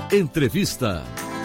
Entrevista.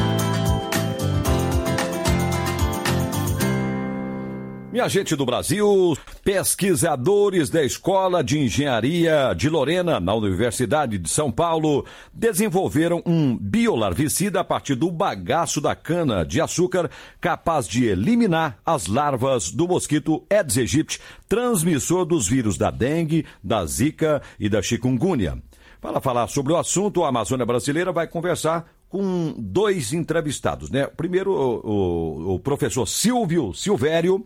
Minha gente do Brasil, pesquisadores da Escola de Engenharia de Lorena, na Universidade de São Paulo, desenvolveram um biolarvicida a partir do bagaço da cana-de-açúcar, capaz de eliminar as larvas do mosquito Aedes aegypti, transmissor dos vírus da dengue, da zika e da chikungunya. Para falar sobre o assunto, a Amazônia Brasileira vai conversar com dois entrevistados, né? Primeiro, o professor Silvio Silvério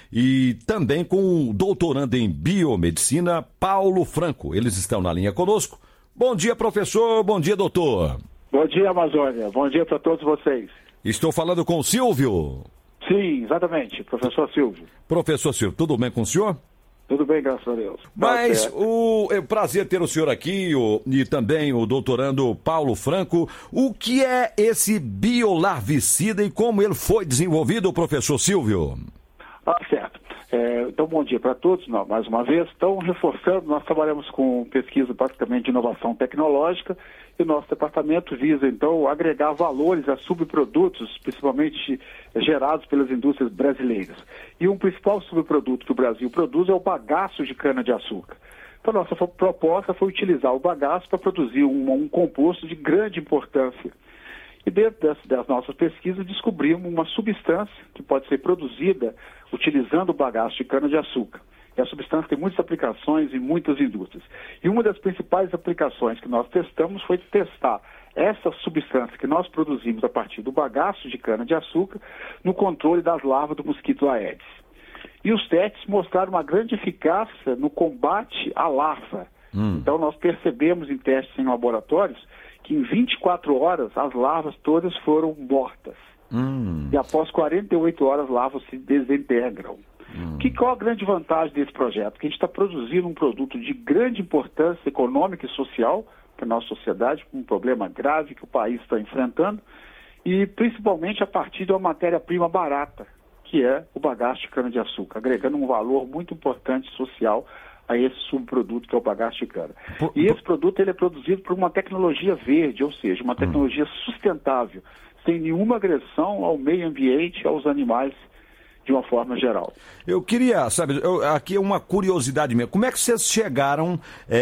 e também com o doutorando em biomedicina, Paulo Franco. Eles estão na linha conosco. Bom dia, professor. Bom dia, doutor. Bom dia, Amazônia. Bom dia para todos vocês. Estou falando com o Silvio? Sim, exatamente. Professor Silvio. Professor Silvio, tudo bem com o senhor? Tudo bem, graças a Deus. Mas é um prazer ter o senhor aqui e também o doutorando Paulo Franco. O que é esse biolarvicida e como ele foi desenvolvido, professor Silvio? Certo. Então, bom dia para todos, mais uma vez. Então, reforçando, nós trabalhamos com pesquisa basicamente de inovação tecnológica e o nosso departamento visa, então, agregar valores a subprodutos, principalmente gerados pelas indústrias brasileiras. E um principal subproduto que o Brasil produz é o bagaço de cana-de-açúcar. Então, a nossa proposta foi utilizar o bagaço para produzir um composto de grande importância. E dentro das nossas pesquisas descobrimos uma substância que pode ser produzida utilizando o bagaço de cana-de-açúcar. E a substância tem muitas aplicações em muitas indústrias. E uma das principais aplicações que nós testamos foi testar essa substância que nós produzimos a partir do bagaço de cana-de-açúcar no controle das larvas do mosquito Aedes. E os testes mostraram uma grande eficácia no combate à larva. Então nós percebemos em testes em laboratórios que em 24 horas as larvas todas foram mortas. E após 48 horas as larvas se desintegram. Qual a grande vantagem desse projeto? Que a gente está produzindo um produto de grande importância econômica e social para a nossa sociedade, um problema grave que o país está enfrentando, e principalmente a partir de uma matéria-prima barata, que é o bagaço de cana-de-açúcar, agregando um valor muito importante social a esse subproduto que é o bagaço de cana. E esse produto ele é produzido por uma tecnologia verde, ou seja, uma tecnologia sustentável, sem nenhuma agressão ao meio ambiente, aos animais, de uma forma geral. Eu queria, sabe, aqui é uma curiosidade minha, como é que vocês chegaram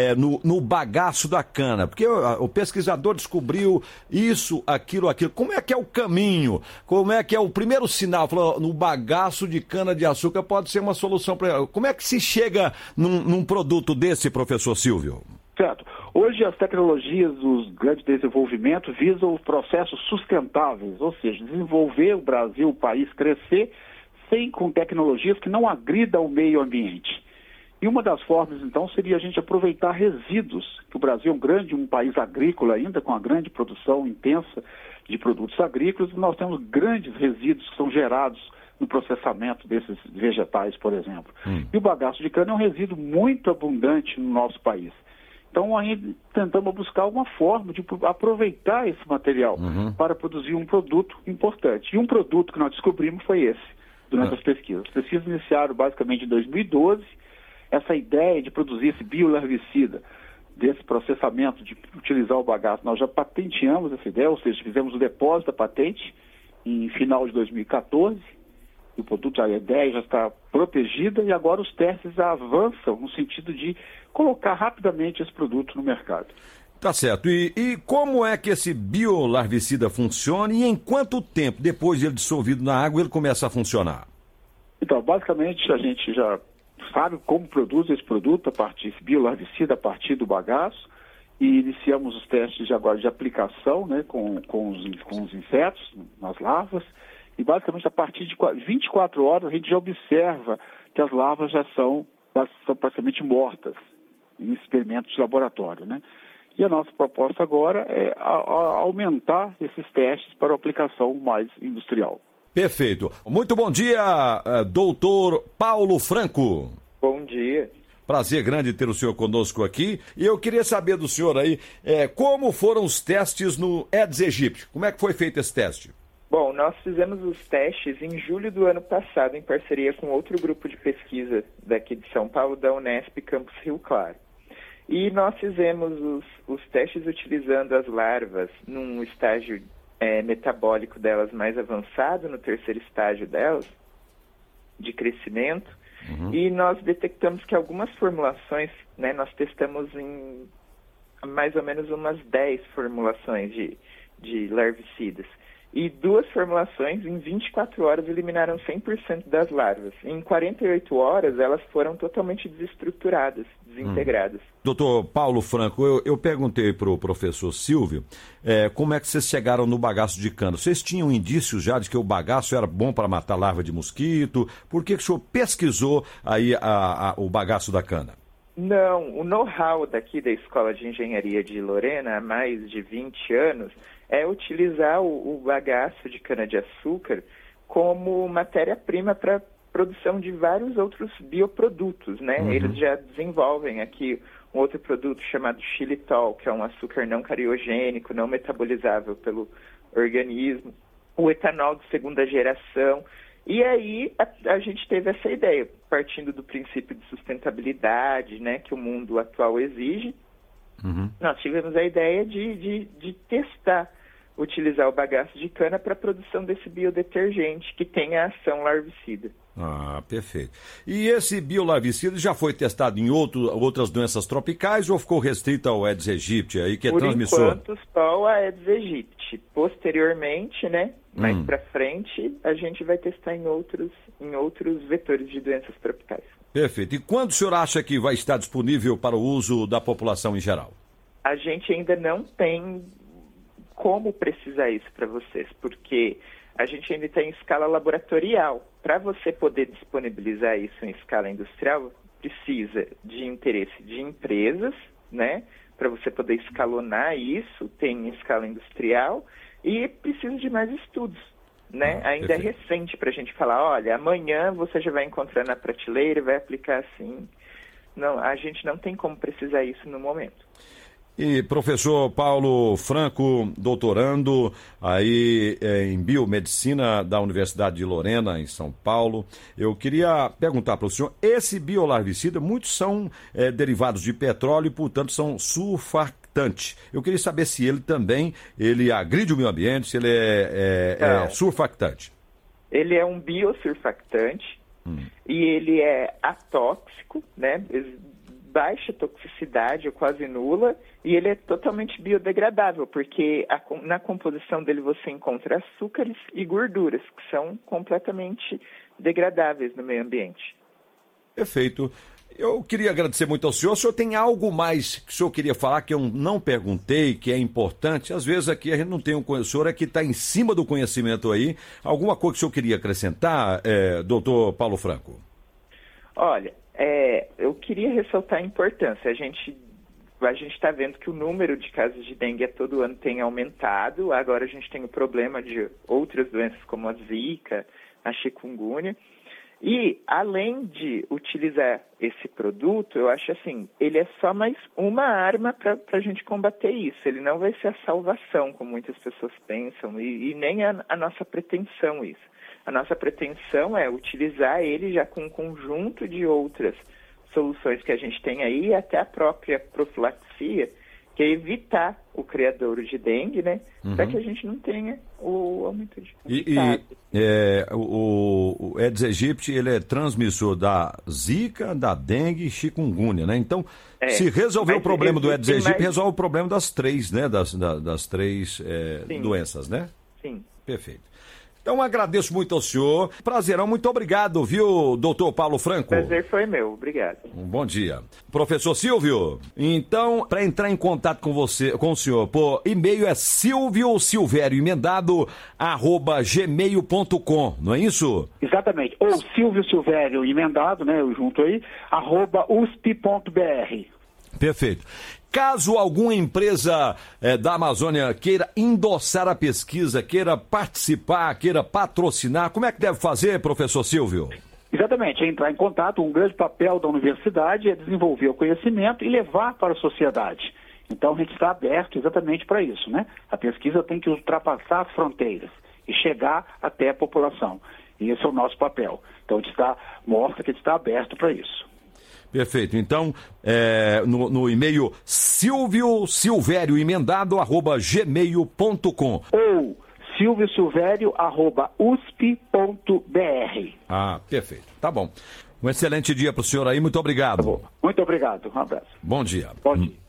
no bagaço da cana? Porque o pesquisador descobriu isso, aquilo, como é que é o caminho? Como é que é o primeiro sinal? Falou, no bagaço de cana-de-açúcar pode ser uma solução para... Como é que se chega num produto desse, professor Silvio? Certo. Hoje as tecnologias dos grandes desenvolvimentos visam os processos sustentáveis, ou seja, desenvolver o Brasil, o país crescer, com tecnologias que não agridam o meio ambiente. E uma das formas, então, seria a gente aproveitar resíduos, que o Brasil é um país agrícola ainda, com uma grande produção intensa de produtos agrícolas, e nós temos grandes resíduos que são gerados no processamento desses vegetais, por exemplo. E o bagaço de cana é um resíduo muito abundante no nosso país. Então, aí tentamos buscar uma forma de aproveitar esse material para produzir um produto importante. E um produto que nós descobrimos foi esse, durante as pesquisas. As pesquisas iniciaram basicamente em 2012, essa ideia de produzir esse biolarvicida, desse processamento de utilizar o bagaço. Nós já patenteamos essa ideia, ou seja, fizemos o depósito da patente em final de 2014, e o produto, a ideia já está protegida, e agora os testes avançam no sentido de colocar rapidamente esse produto no mercado. Tá certo. E como é que esse biolarvicida funciona e em quanto tempo, depois de ele dissolvido na água, ele começa a funcionar? Então, basicamente, a gente já sabe como produz esse produto, esse biolarvicida, a partir do bagaço, e iniciamos os testes agora de aplicação, né, com os insetos, nas larvas, e basicamente a partir de 24 horas a gente já observa que as larvas já são praticamente mortas em experimentos de laboratório, né? E a nossa proposta agora é aumentar esses testes para a aplicação mais industrial. Perfeito. Muito bom dia, doutor Paulo Franco. Bom dia. Prazer grande ter o senhor conosco aqui. E eu queria saber do senhor aí, como foram os testes no Aedes aegypti? Como é que foi feito esse teste? Bom, nós fizemos os testes em julho do ano passado, em parceria com outro grupo de pesquisa daqui de São Paulo, da Unesp Campus Rio Claro. E nós fizemos os testes utilizando as larvas num estágio metabólico delas mais avançado, no terceiro estágio delas, de crescimento. E nós detectamos que algumas formulações, né, nós testamos em mais ou menos umas 10 formulações de larvicidas. E 2 formulações, em 24 horas, eliminaram 100% das larvas. Em 48 horas, elas foram totalmente desestruturadas, desintegradas. Doutor Paulo Franco, eu perguntei para o professor Silvio como é que vocês chegaram no bagaço de cana. Vocês tinham indícios já de que o bagaço era bom para matar larva de mosquito? Por que o senhor pesquisou aí o bagaço da cana? Não, o know-how daqui da Escola de Engenharia de Lorena há mais de 20 anos é utilizar o bagaço de cana-de-açúcar como matéria-prima para produção de vários outros bioprodutos, né? Eles já desenvolvem aqui um outro produto chamado xilitol, que é um açúcar não cariogênico, não metabolizável pelo organismo, o etanol de segunda geração. E aí a gente teve essa ideia, partindo do princípio de sustentabilidade, né, que o mundo atual exige. Nós tivemos a ideia de testar, utilizar o bagaço de cana para a produção desse biodetergente que tem a ação larvicida. Ah, perfeito. E esse biolarvicida já foi testado em outras doenças tropicais ou ficou restrito ao Aedes aegypti, aí, que é transmissor? Por enquanto, só o Aedes aegypti. Posteriormente, né, mais para frente, a gente vai testar em outros vetores de doenças tropicais. Perfeito. E quando o senhor acha que vai estar disponível para o uso da população em geral? A gente ainda não tem como precisar isso para vocês, porque a gente ainda está em escala laboratorial. Para você poder disponibilizar isso em escala industrial, precisa de interesse de empresas, né? Para você poder escalonar isso, tem em escala industrial, e precisa de mais estudos, né? Ainda perfeito. É recente para a gente falar, olha, amanhã você já vai encontrar na prateleira e vai aplicar assim. Não, a gente não tem como precisar isso no momento. E professor Paulo Franco, doutorando aí em biomedicina da Universidade de Lorena, em São Paulo, eu queria perguntar para o senhor, esse biolarvicida, muitos são derivados de petróleo e, portanto, são surfactantes. Eu queria saber se ele agride o meio ambiente, se ele é surfactante. Ele é um biosurfactante e ele é atóxico, né? Baixa toxicidade, ou quase nula, e ele é totalmente biodegradável, porque na composição dele você encontra açúcares e gorduras, que são completamente degradáveis no meio ambiente. Perfeito. Eu queria agradecer muito ao senhor. O senhor tem algo mais que o senhor queria falar que eu não perguntei, que é importante? Às vezes aqui a gente não tem o senhor é que está em cima do conhecimento aí. Alguma coisa que o senhor queria acrescentar, doutor Paulo Franco? Olha, eu queria ressaltar a importância. A gente está vendo que o número de casos de dengue todo ano tem aumentado. Agora a gente tem o problema de outras doenças como a zika, a chikungunya. E, além de utilizar esse produto, eu acho assim, ele é só mais uma arma para a gente combater isso. Ele não vai ser a salvação, como muitas pessoas pensam, e nem a nossa pretensão isso. A nossa pretensão é utilizar ele já com um conjunto de outras soluções que a gente tem aí, e até a própria profilaxia, que é evitar o criadouro de dengue, né? Para que a gente não tenha o aumento de o Aedes aegypti, ele é transmissor da zika, da dengue e chikungunya, né? Então, se resolver o problema do Aedes aegypti, resolve o problema das três, né? Das três doenças, né? Sim. Perfeito. Então, agradeço muito ao senhor. Prazerão, muito obrigado, viu, doutor Paulo Franco? Prazer foi meu, obrigado. Um bom dia. Professor Silvio, então, para entrar em contato com o senhor, por e-mail é silviosilverio@gmail.com, não é isso? Exatamente. Ou Silvio Silvério emendado, né, eu junto aí, @usp.br. Perfeito. Caso alguma empresa da Amazônia queira endossar a pesquisa, queira participar, queira patrocinar, como é que deve fazer, professor Silvio? Exatamente, é entrar em contato. Um grande papel da universidade é desenvolver o conhecimento e levar para a sociedade. Então a gente está aberto exatamente para isso, né? A pesquisa tem que ultrapassar as fronteiras e chegar até a população. E esse é o nosso papel. Então a gente mostra que a gente está aberto para isso. Perfeito. Então, no e-mail silviosilverioemendado@gmail.com ou silviosilverio@usp.br. Ah, perfeito. Tá bom. Um excelente dia para o senhor aí. Muito obrigado. Tá bom. Muito obrigado. Um abraço. Bom dia. Bom dia.